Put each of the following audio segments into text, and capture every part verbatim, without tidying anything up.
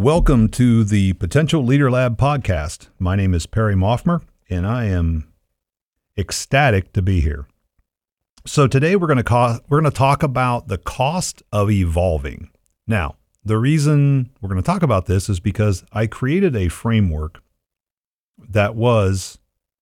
Welcome to the Potential Leader Lab podcast. My name is Perry Moffmer, and I am ecstatic to be here. So today we're going to co- we're going to talk about the cost of evolving. Now, the reason we're going to talk about this is because I created a framework that was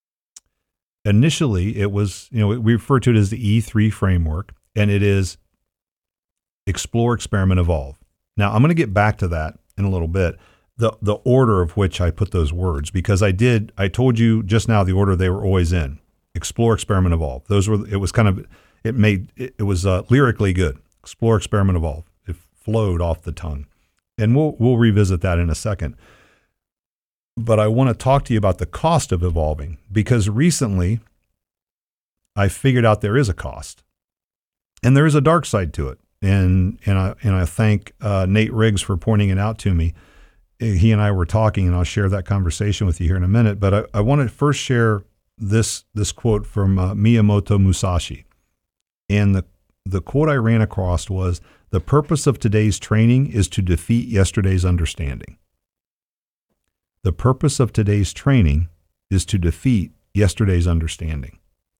initially it was, you know, we refer to it as the E three framework, and it is explore, experiment, evolve. Now, I'm going to get back to that in a little bit, the the order of which I put those words, because I did, I told you just now the order they were always in. Explore, experiment, evolve. Those were, it was kind of, it made, it, it was uh, lyrically good. Explore, experiment, evolve. It flowed off the tongue. And we'll we'll revisit that in a second. But I want to talk to you about the cost of evolving, because recently I figured out there is a cost. And there is a dark side to it. And and I and I thank uh, Nate Riggs for pointing it out to me. He and I were talking, and I'll share that conversation with you here in a minute. But I, I want to first share this this quote from uh, Miyamoto Musashi. And the the quote I ran across was, "The purpose of today's training is to defeat yesterday's understanding." The purpose of today's training is to defeat yesterday's understanding.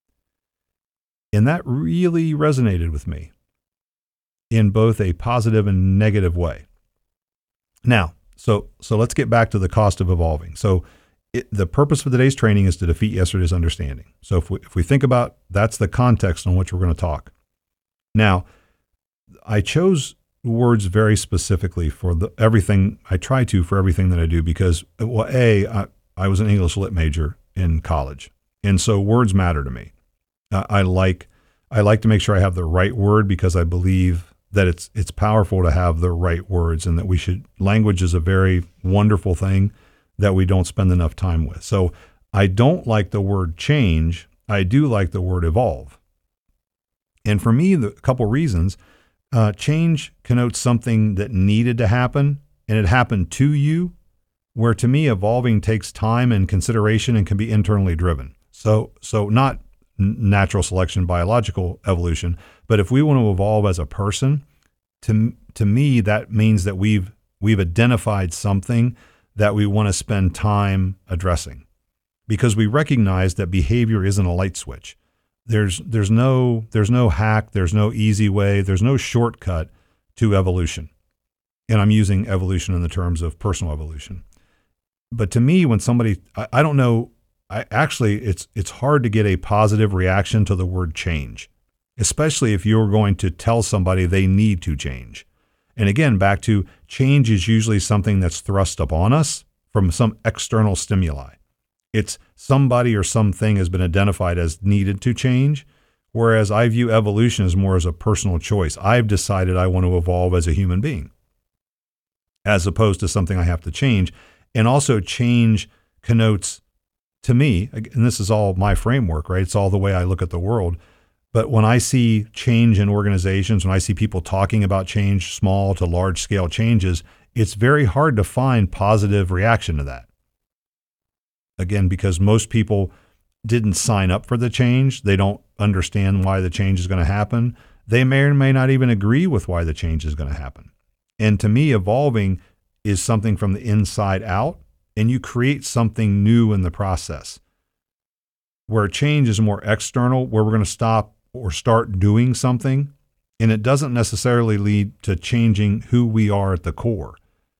And that really resonated with me, in both a positive and negative way. Now, so so let's get back to the cost of evolving. So it, the purpose of today's training is to defeat yesterday's understanding. So if we, if we think about, that's the context on which we're going to talk. Now, I chose words very specifically for the, everything, I try to for everything that I do, because, well, A, I, I was an English lit major in college. And so words matter to me. Uh, I like I like to make sure I have the right word, because I believe that it's it's powerful to have the right words, and that we should, language is a very wonderful thing that we don't spend enough time with. So I don't like the word change. I do like the word evolve. And for me, the couple reasons, uh, change connotes something that needed to happen, and it happened to you, where to me, evolving takes time and consideration and can be internally driven. So so not natural selection, biological evolution. But if we want to evolve as a person, to to me, that means that we've we've identified something that we want to spend time addressing, because we recognize that behavior isn't a light switch. There's there's no there's no hack, there's no easy way, there's no shortcut to evolution. And I'm using evolution in the terms of personal evolution. But to me, when somebody, I, I don't know, I actually, it's it's hard to get a positive reaction to the word change, especially if you're going to tell somebody they need to change. And again, back to, change is usually something that's thrust upon us from some external stimuli. It's somebody or something has been identified as needed to change, whereas I view evolution as more as a personal choice. I've decided I want to evolve as a human being, as opposed to something I have to change. And also, change connotes, to me, and this is all my framework, right? It's all the way I look at the world. But when I see change in organizations, when I see people talking about change, small to large scale changes, it's very hard to find positive reaction to that. Again, because most people didn't sign up for the change. They don't understand why the change is going to happen. They may or may not even agree with why the change is going to happen. And to me, evolving is something from the inside out, and you create something new in the process. Where change is more external, where we're going to stop or start doing something, and it doesn't necessarily lead to changing who we are at the core.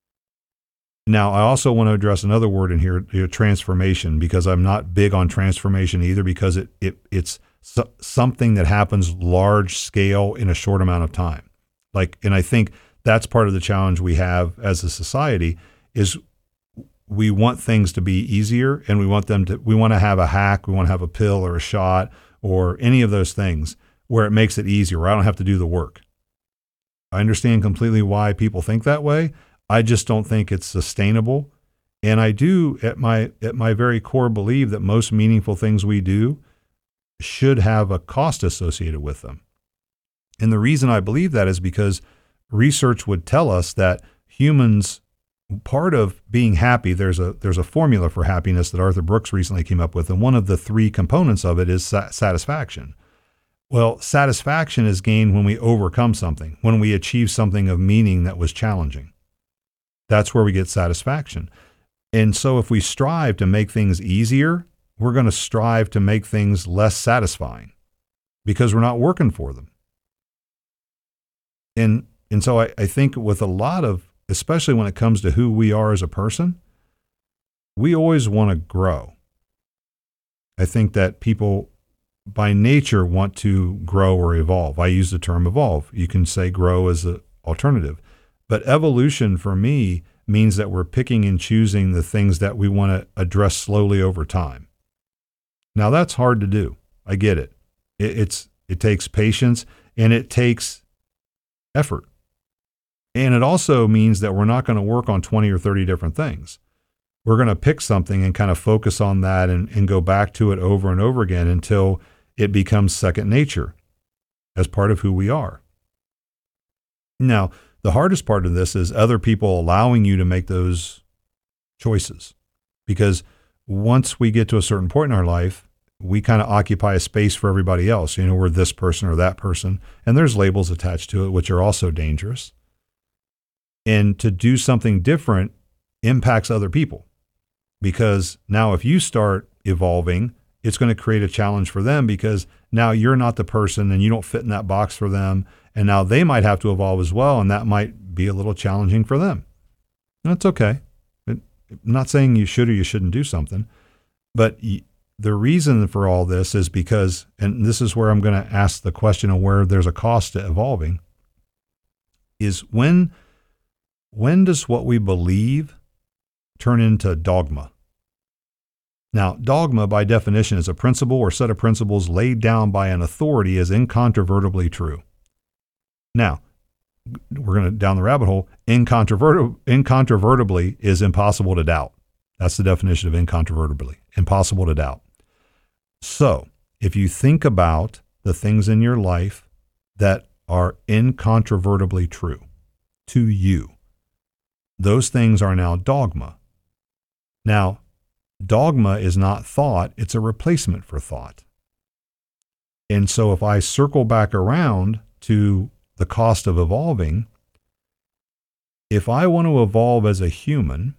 Now, I also want to address another word in here, you know, transformation, because I'm not big on transformation either, because it, it it's so, something that happens large scale in a short amount of time. Like, and I think that's part of the challenge we have as a society is we want things to be easier, and we want them to, we want to have a hack, we want to have a pill or a shot or any of those things where it makes it easier, where I don't have to do the work. I understand completely why people think that way. I just don't think it's sustainable. And I do, at my at my very core, believe that most meaningful things we do should have a cost associated with them. And the reason I believe that is because research would tell us that humans, part of being happy, there's a there's a formula for happiness that Arthur Brooks recently came up with, and one of the three components of it is sa- satisfaction. Well, satisfaction is gained when we overcome something, when we achieve something of meaning that was challenging. That's where we get satisfaction. And so if we strive to make things easier, we're going to strive to make things less satisfying because we're not working for them. And and so I, I think with a lot of, especially when it comes to who we are as a person, we always want to grow. I think that people by nature want to grow or evolve. I use the term evolve. You can say grow as an alternative. But evolution for me means that we're picking and choosing the things that we want to address slowly over time. Now that's hard to do. I get it. it it's it takes patience and it takes effort. And it also means that we're not going to work on twenty or thirty different things. We're going to pick something and kind of focus on that and, and go back to it over and over again until it becomes second nature as part of who we are. Now, the hardest part of this is other people allowing you to make those choices. Because once we get to a certain point in our life, we kind of occupy a space for everybody else. You know, we're this person or that person. And there's labels attached to it, which are also dangerous. And to do something different impacts other people. Because now if you start evolving, it's going to create a challenge for them because now you're not the person and you don't fit in that box for them. And now they might have to evolve as well. And that might be a little challenging for them. That's okay. I'm not saying you should or you shouldn't do something. But the reason for all this is because, and this is where I'm going to ask the question of where there's a cost to evolving, is when, when does what we believe turn into dogma? Now, dogma by definition is a principle or set of principles laid down by an authority as incontrovertibly true. Now, we're going to down the rabbit hole. Incontrovertibly, incontrovertibly is impossible to doubt. That's the definition of incontrovertibly, impossible to doubt. So if you think about the things in your life that are incontrovertibly true to you, those things are now dogma. Now, dogma is not thought, it's a replacement for thought. And so if I circle back around to the cost of evolving, if I want to evolve as a human,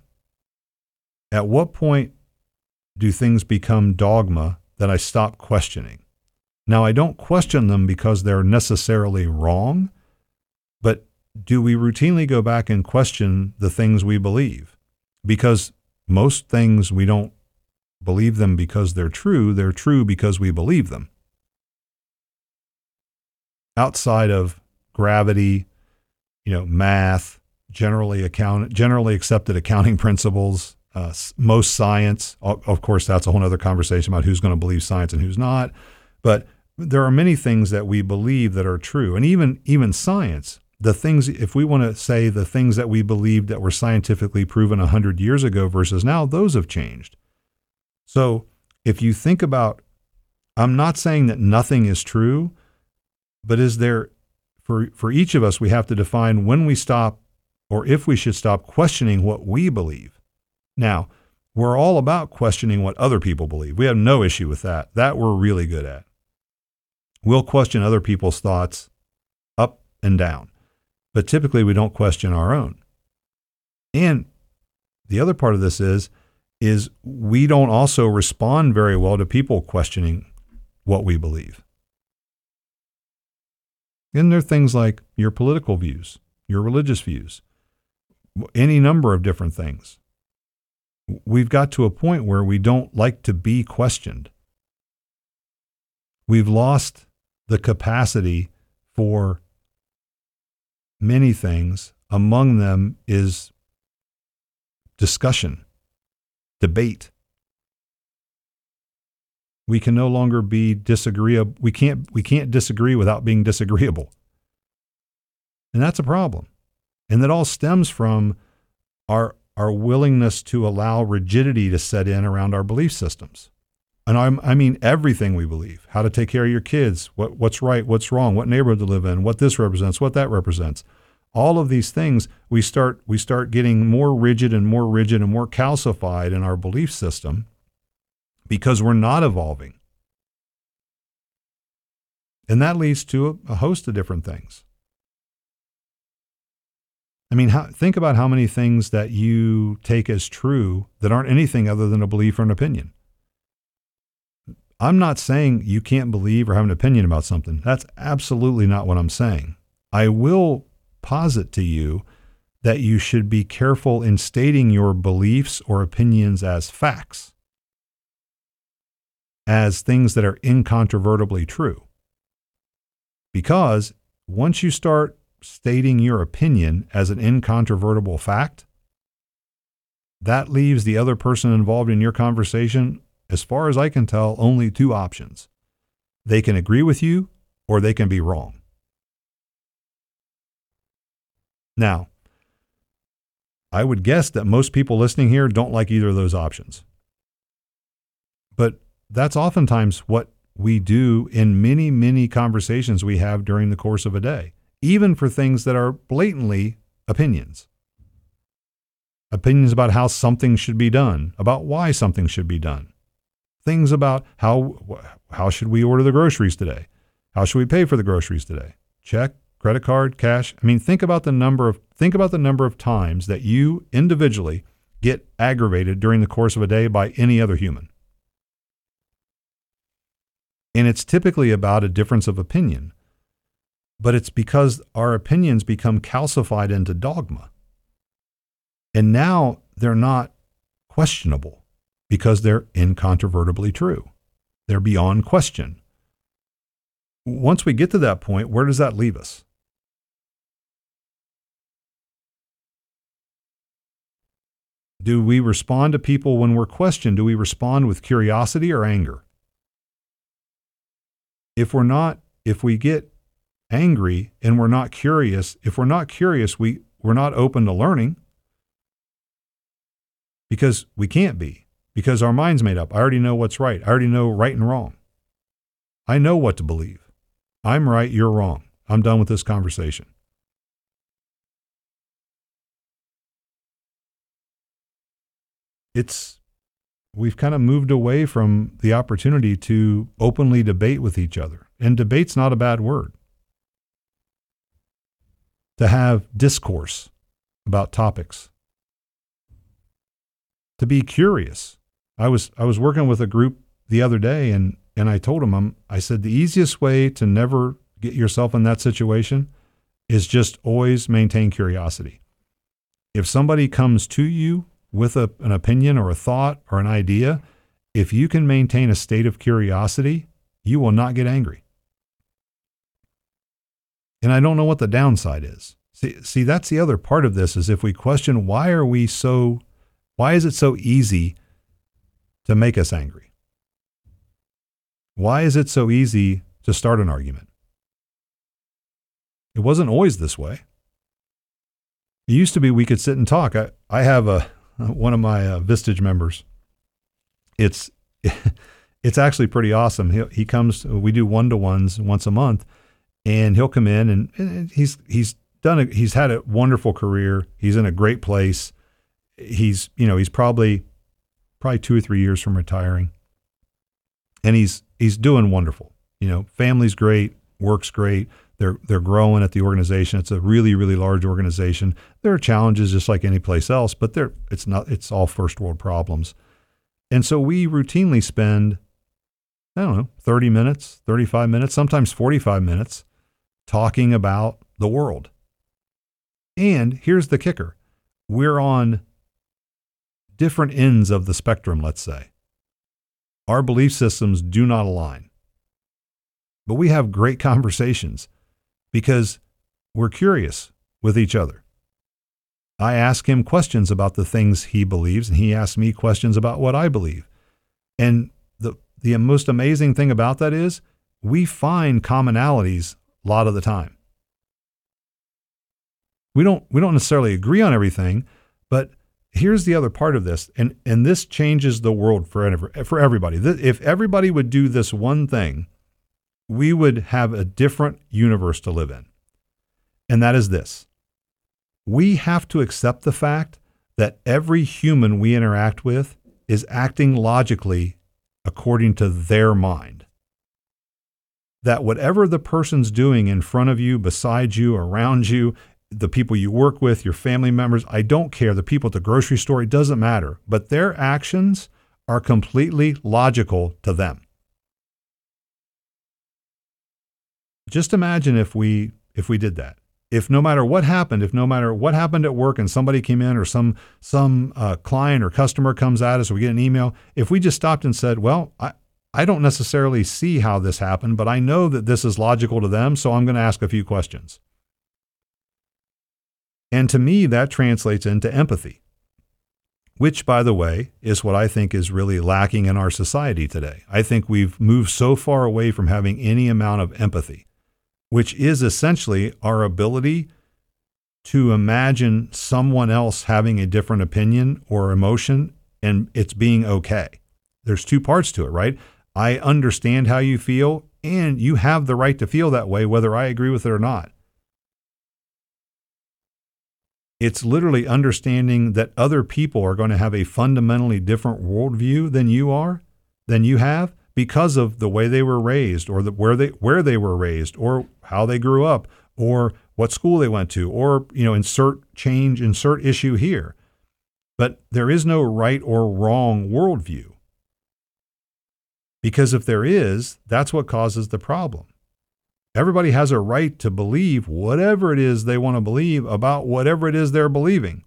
at what point do things become dogma that I stop questioning? Now, I don't question them because they're necessarily wrong, but do we routinely go back and question the things we believe? Because most things we don't believe them because they're true, they're true because we believe them. Outside of gravity, you know, math, generally account, generally accepted accounting principles, uh, most science. Of course, that's a whole other conversation about who's going to believe science and who's not. But there are many things that we believe that are true. And even, even science, the things, if we want to say the things that we believed that were scientifically proven one hundred years ago versus now, those have changed. So if you think about, I'm not saying that nothing is true, but is there, for, for each of us, we have to define when we stop or if we should stop questioning what we believe. Now, we're all about questioning what other people believe. We have no issue with that. That we're really good at. We'll question other people's thoughts up and down, but typically we don't question our own. And the other part of this is, is we don't also respond very well to people questioning what we believe. And there are things like your political views, your religious views, any number of different things. We've got to a point where we don't like to be questioned. We've lost the capacity for many things. Among them is discussion, debate. We can no longer be disagreeable. We can't, we can't disagree without being disagreeable. And that's a problem. And that all stems from our, our willingness to allow rigidity to set in around our belief systems. And I'm, I mean everything we believe, how to take care of your kids, what, what's right, what's wrong, what neighborhood to live in, what this represents, what that represents. All of these things, we start, we start getting more rigid and more rigid and more calcified in our belief system because we're not evolving. And that leads to a, a host of different things. I mean, how, think about how many things that you take as true that aren't anything other than a belief or an opinion. I'm not saying you can't believe or have an opinion about something. That's absolutely not what I'm saying. I will posit to you that you should be careful in stating your beliefs or opinions as facts, as things that are incontrovertibly true. Because once you start stating your opinion as an incontrovertible fact, that leaves the other person involved in your conversation, as far as I can tell, only two options. They can agree with you or they can be wrong. Now, I would guess that most people listening here don't like either of those options. But that's oftentimes what we do in many, many conversations we have during the course of a day, even for things that are blatantly opinions. Opinions about how something should be done, about why something should be done. Things about how how should we order the groceries today? How should we pay for the groceries today? Check, credit card, cash. I mean, think about the number of think about the number of times that you individually get aggravated during the course of a day by any other human. And it's typically about a difference of opinion. But it's because our opinions become calcified into dogma. And now they're not questionable because they're incontrovertibly true. They're beyond question. Once we get to that point, where does that leave us? Do we respond to people when we're questioned? Do we respond with curiosity or anger? If we're not, if we get angry and we're not curious, if we're not curious, we, we're not open to learning because we can't be, because our mind's made up. I already know what's right. I already know right and wrong. I know what to believe. I'm right, you're wrong. I'm done with this conversation. It's, we've kind of moved away from the opportunity to openly debate with each other. And debate's not a bad word. To have discourse about topics. To be curious. I was I was working with a group the other day and and I told them, I'm, I said, the easiest way to never get yourself in that situation is just always maintain curiosity. If somebody comes to you with a, an opinion or a thought or an idea, if you can maintain a state of curiosity, you will not get angry. And I don't know what the downside is. See, see, that's the other part of this is if we question, why are we so, why is it so easy to make us angry? Why is it so easy to start an argument? It wasn't always this way. It used to be we could sit and talk. I, I have a one of my uh, Vistage members. It's it's actually pretty awesome. He he comes. We do one to ones once a month, and he'll come in and, and he's he's done a, he's had a wonderful career. He's in a great place. He's you know he's probably probably two or three years from retiring, and he's he's doing wonderful. You know, family's great, work's great. They're they're growing at the organization. It's a really, really large organization. There are challenges just like any place else, but they're it's not it's all first world problems. And so we routinely spend, I don't know, thirty minutes, thirty-five minutes, sometimes forty-five minutes talking about the world. And here's the kicker. We're on different ends of the spectrum, let's say. Our belief systems do not align. But we have great conversations because we're curious with each other. I ask him questions about the things he believes, and he asks me questions about what I believe. And the the most amazing thing about that is we find commonalities a lot of the time. We don't we don't necessarily agree on everything, but here's the other part of this, and, and this changes the world for, for everybody. If everybody would do this one thing, we would have a different universe to live in. And that is this. We have to accept the fact that every human we interact with is acting logically according to their mind. That whatever the person's doing in front of you, beside you, around you, the people you work with, your family members, I don't care, the people at the grocery store, it doesn't matter. But their actions are completely logical to them. Just imagine if we if we did that. If no matter what happened, if no matter what happened at work and somebody came in or some some uh, client or customer comes at us or we get an email, if we just stopped and said, well, I, I don't necessarily see how this happened, but I know that this is logical to them, so I'm going to ask a few questions. And to me, that translates into empathy, which, by the way, is what I think is really lacking in our society today. I think we've moved so far away from having any amount of empathy, which is essentially our ability to imagine someone else having a different opinion or emotion and it's being okay. There's two parts to it, right? I understand how you feel, and you have the right to feel that way, whether I agree with it or not. It's literally understanding that other people are going to have a fundamentally different worldview than you are, than you have, because of the way they were raised, or the, where they where they were raised, or how they grew up, or what school they went to, or, you know, insert change, insert issue here. But there is no right or wrong worldview. Because if there is, that's what causes the problem. Everybody has a right to believe whatever it is they want to believe about whatever it is they're believing.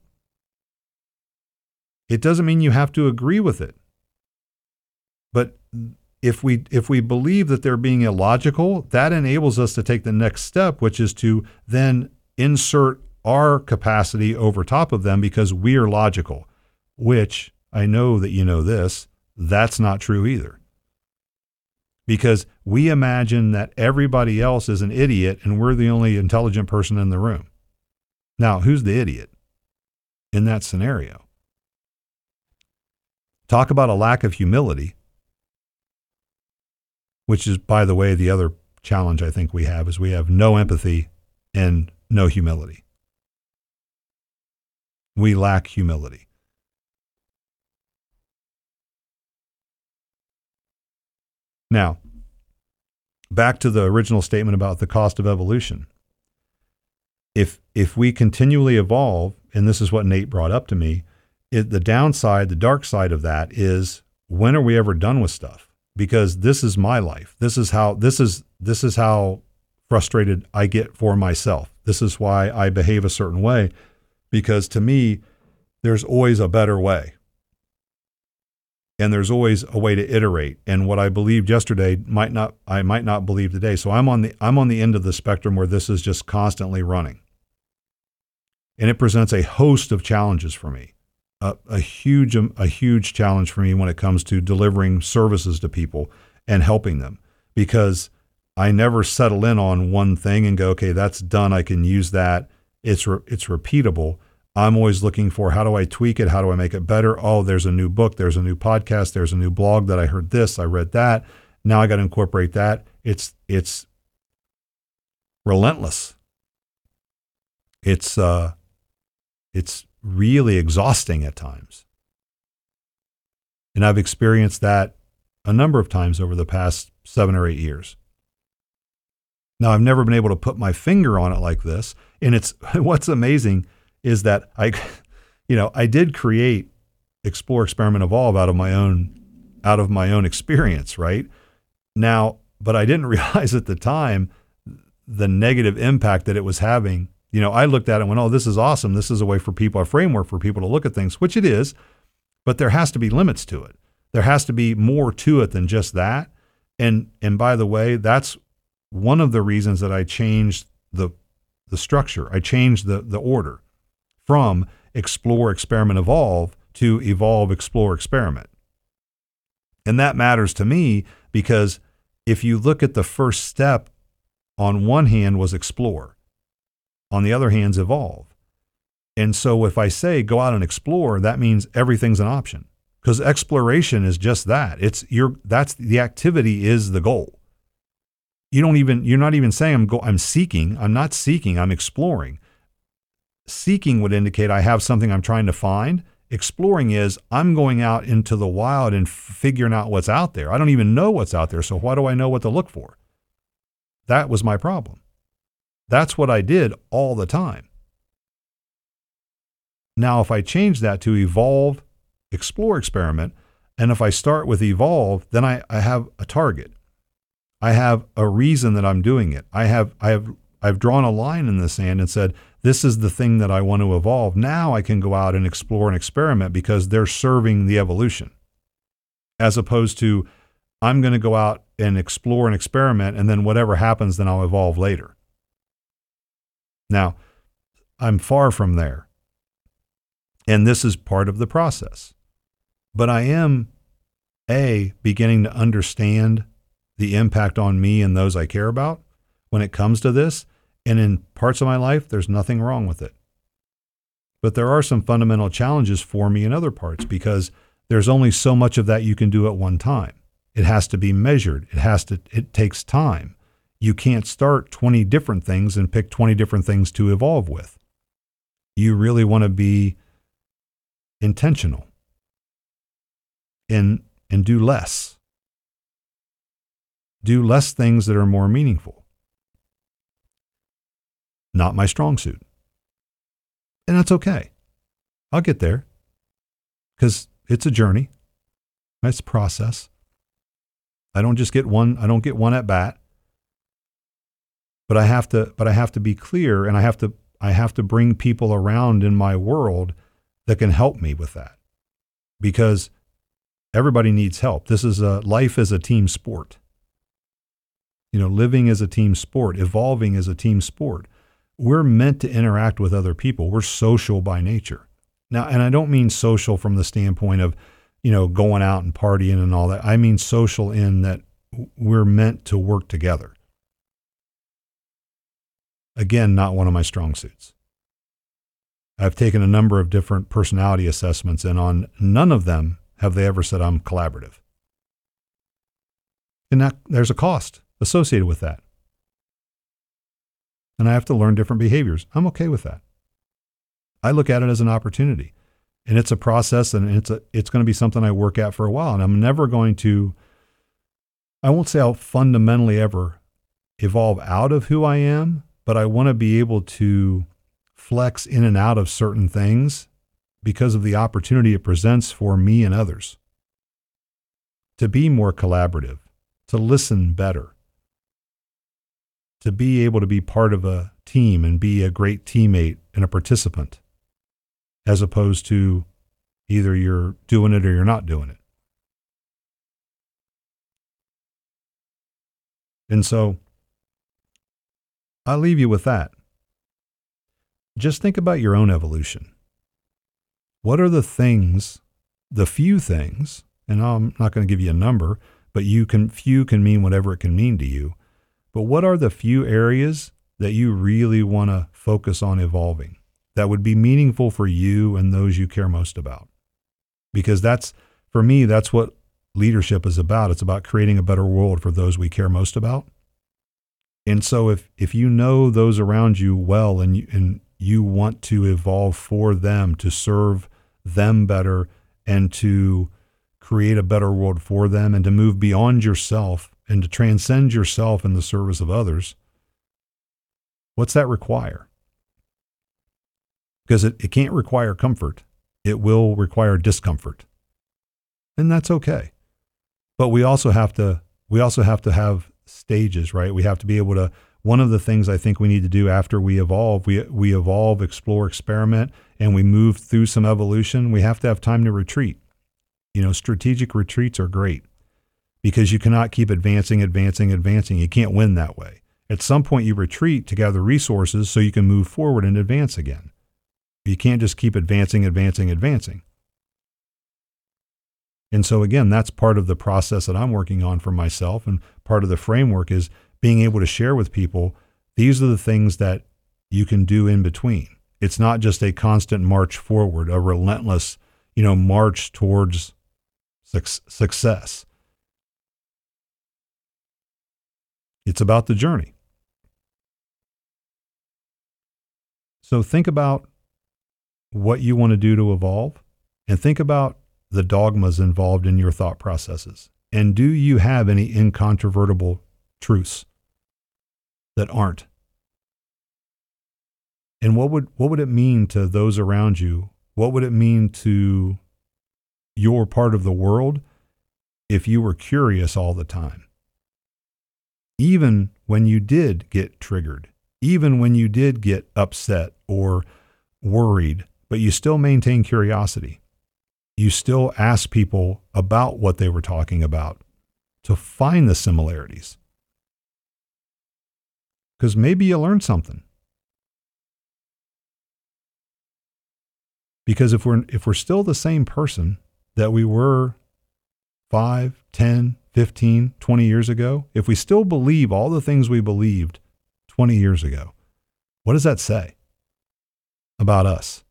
It doesn't mean you have to agree with it. But if we if we believe that they're being illogical, that enables us to take the next step, which is to then insert our capacity over top of them because we're logical, which I know that you know this, that's not true either. Because we imagine that everybody else is an idiot and we're the only intelligent person in the room. Now, who's the idiot in that scenario? Talk about a lack of humility, which is, by the way, the other challenge I think we have is we have no empathy and no humility. We lack humility. Now, back to the original statement about the cost of evolution. If if we continually evolve, and this is what Nate brought up to me, it, the downside, the dark side of that is, when are we ever done with stuff? Because this is my life. This is how this is this is how frustrated I get for myself. This is why I behave a certain way, because to me, there's always a better way. And there's always a way to iterate. And what I believed yesterday might not, I might not believe today. So I'm on the, I'm on the end of the spectrum where this is just constantly running. And it presents a host of challenges for me, a, a huge, a huge challenge for me when it comes to delivering services to people and helping them, because I never settle in on one thing and go, okay, that's done. I can use that. It's, re, it's repeatable. I'm always looking for, how do I tweak it? How do I make it better? Oh, there's a new book. There's a new podcast. There's a new blog that I heard this. I read that. Now I got to incorporate that. It's, it's relentless. It's, uh, it's really exhausting at times. And I've experienced that a number of times over the past seven or eight years. Now, I've never been able to put my finger on it like this. And it's, what's amazing is that I, you know, I did create Explore, Experiment, Evolve out of my own, out of my own experience, right? Now, but I didn't realize at the time the negative impact that it was having. You know, I looked at it and went, oh, this is awesome. This is a way for people, a framework for people to look at things, which it is, but there has to be limits to it. There has to be more to it than just that. And, and by the way, that's one of the reasons that I changed the, the structure. I changed the, the order from Explore, Experiment, Evolve to Evolve, Explore, Experiment. And that matters to me because if you look at the first step, on one hand was Explore, on the other hand is Evolve. And so if I say go out and explore, that means everything's an option, because exploration is just that. It's your, that's the activity is the goal. You don't even, you're not even saying I'm go, I'm seeking, I'm not seeking, I'm exploring. Seeking would indicate I have something I'm trying to find. Exploring is I'm going out into the wild and figuring out what's out there. I don't even know what's out there, so why do I know what to look for? That was my problem. That's what I did all the time. Now, if I change that to evolve, explore, experiment, and if I start with evolve, then I, I have a target. I have a reason that I'm doing it. I have, I have, I've drawn a line in the sand and said, this is the thing that I want to evolve. Now I can go out and explore and experiment because they're serving the evolution. As opposed to, I'm going to go out and explore and experiment, and then whatever happens, then I'll evolve later. Now, I'm far from there. And this is part of the process. But I am, A, beginning to understand the impact on me and those I care about when it comes to this. And in parts of my life, there's nothing wrong with it. But there are some fundamental challenges for me in other parts because there's only so much of that you can do at one time. It has to be measured. It has to, it takes time. You can't start twenty different things and pick twenty different things to evolve with. You really want to be intentional and, and do less. Do less things that are more meaningful. Not my strong suit. And that's okay. I'll get there because it's a journey. It's a process. I don't just get one, I don't get one at bat. But I have to, but I have to be clear, and I have to, I have to bring people around in my world that can help me with that. Because everybody needs help. This is a, life is a team sport. You know, living is a team sport, evolving is a team sport. We're meant to interact with other people. We're social by nature. Now, and I don't mean social from the standpoint of, you know, going out and partying and all that. I mean social in that we're meant to work together. Again, not one of my strong suits. I've taken a number of different personality assessments, and on none of them have they ever said I'm collaborative. And that, there's a cost associated with that. And I have to learn different behaviors. I'm okay with that. I look at it as an opportunity. And it's a process, and it's a, it's going to be something I work at for a while. And I'm never going to, I won't say I'll fundamentally ever evolve out of who I am, but I want to be able to flex in and out of certain things because of the opportunity it presents for me and others. To be more collaborative, to listen better, to be able to be part of a team and be a great teammate and a participant, as opposed to either you're doing it or you're not doing it. And so I'll leave you with that. Just think about your own evolution. What are the things, the few things, and I'm not going to give you a number, but you can, few can mean whatever it can mean to you. But what are the few areas that you really want to focus on evolving that would be meaningful for you and those you care most about? Because that's, for me, that's what leadership is about. It's about creating a better world for those we care most about. And so if, if you know those around you well and you, and you want to evolve for them, to serve them better and to create a better world for them and to move beyond yourself and to transcend yourself in the service of others, what's that require? Because it, it can't require comfort. It will require discomfort. And that's okay. But we also have to, we also have to have stages, right? We have to be able to, one of the things I think we need to do after we evolve, we, we evolve, explore, experiment, and we move through some evolution, we have to have time to retreat. You know, strategic retreats are great because you cannot keep advancing, advancing, advancing. You can't win that way. At some point you retreat to gather resources so you can move forward and advance again. You can't just keep advancing, advancing, advancing. And so again, that's part of the process that I'm working on for myself, and part of the framework is being able to share with people, these are the things that you can do in between. It's not just a constant march forward, a relentless, you know, march towards success. It's about the journey. So think about what you want to do to evolve, and think about the dogmas involved in your thought processes. And do you have any incontrovertible truths that aren't? And what would what would it mean to those around you What would it mean to your part of the world if you were curious all the time? Even when you did get triggered, even when you did get upset or worried, but you still maintain curiosity. You still ask people about what they were talking about to find the similarities. Because maybe you learned something. Because if we're if we're still the same person that we were five, ten, fifteen, twenty years ago, if we still believe all the things we believed twenty years ago, what does that say about us?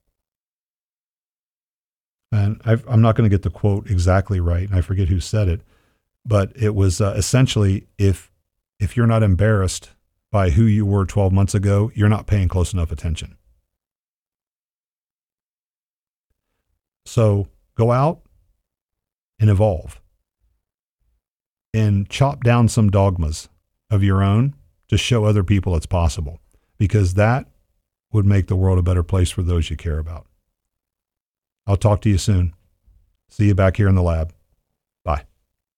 And I've, I'm not going to get the quote exactly right, and I forget who said it, but it was uh, essentially, if if you're not embarrassed by who you were twelve months ago, you're not paying close enough attention. So go out and evolve and chop down some dogmas of your own to show other people it's possible, because that would make the world a better place for those you care about. I'll talk to you soon. See you back here in the lab.